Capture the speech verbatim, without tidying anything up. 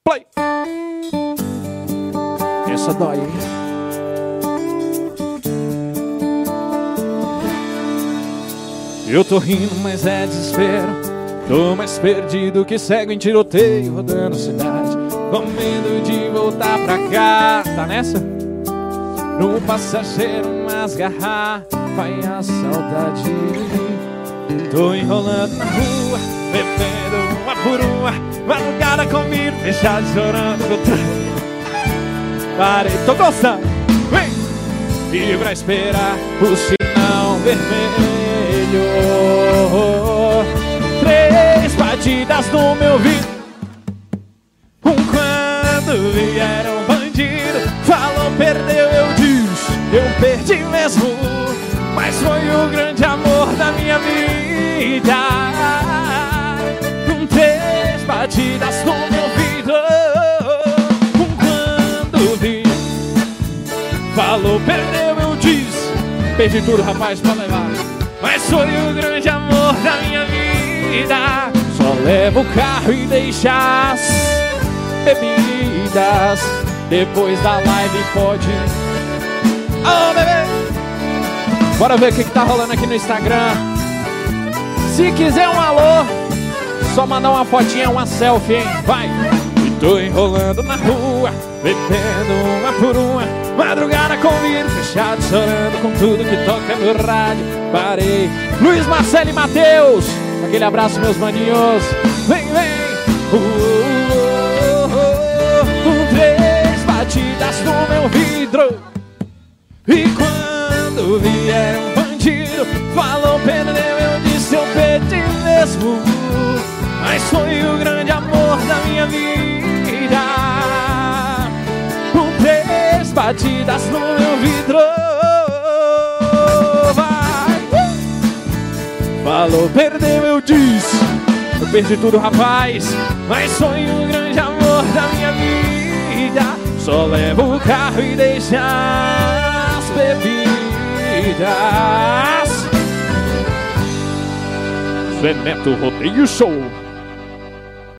Play. Essa dói, hein? Eu tô rindo, mas é desespero. Tô mais perdido que cego em tiroteio, rodando a cidade, com medo de voltar pra cá. Tá nessa? No passageiro, umas garrafas e a saudade. Tô enrolando na rua, bebendo uma por uma, madrugada comigo, fechado chorando. Parei, tô gostando. Vem! E pra esperar o sinal vermelho. Três batidas no meu vidro. Um quando vieram bandido, falou, perdeu, eu disse, eu perdi mesmo. Mas foi o grande amor da minha vida. Um três batidas no meu vidro. Um quando vi, falou, perdeu, eu disse, perdi tudo, rapaz, pra levar. Mas foi o grande amor da minha vida. Só leva o carro e deixa as bebidas. Depois da live pode... Ô, bebê! Bora ver o que, que tá rolando aqui no Instagram. Se quiser um alô, só mandar uma fotinha, uma selfie, hein? Vai! E tô enrolando na rua, bebendo uma por uma, madrugada com o vidro fechado, chorando com tudo que toca no rádio. Parei. Luiz, Marcelo e Matheus, aquele abraço, meus maninhos. Vem, vem. Uh, uh, uh, uh, três batidas no meu vidro. E quando vier um bandido, falou, perdeu, eu disse, eu perdi mesmo. Mas foi o grande amor da minha vida. Um três batidas no meu vidro. Vai. Falou, perdeu, eu disse, eu perdi tudo, rapaz. Mas foi o grande amor da minha vida. Só levo o carro e deixa as bebidas. Zé Neto Rodeio Show.